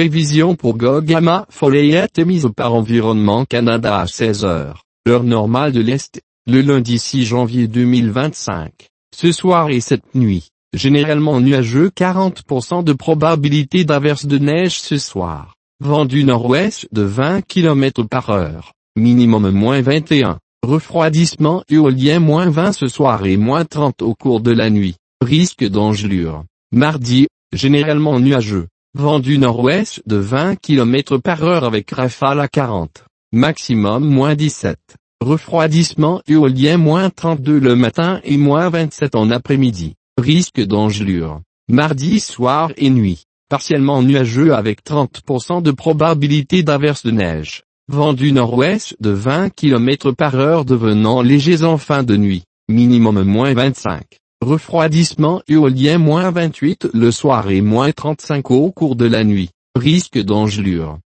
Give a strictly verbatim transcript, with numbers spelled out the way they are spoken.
Prévision pour Gogama Follett émise par Environnement Canada à seize heures, heure normale de l'Est, le lundi six janvier deux mille vingt-cinq. Ce soir et cette nuit, généralement nuageux, quarante pour cent de probabilité d'averse de neige ce soir. Vent du nord-ouest de vingt kilomètres par heure, minimum moins vingt et un. Refroidissement éolien moins vingt ce soir et moins trente au cours de la nuit. Risque d'engelure. Mardi, généralement nuageux. Vent du nord-ouest de vingt kilomètres par heure avec rafale à quarante. Maximum moins dix-sept. Refroidissement éolien moins trente-deux le matin et moins vingt-sept en après-midi. Risque d'engelure. Mardi soir et nuit. Partiellement nuageux avec trente pour cent de probabilité d'averse de neige. Vent du nord-ouest de vingt kilomètres par heure devenant léger en fin de nuit. Minimum moins vingt-cinq. Refroidissement éolien moins vingt-huit le soir et moins trente-cinq au cours de la nuit. Risque d'engelure.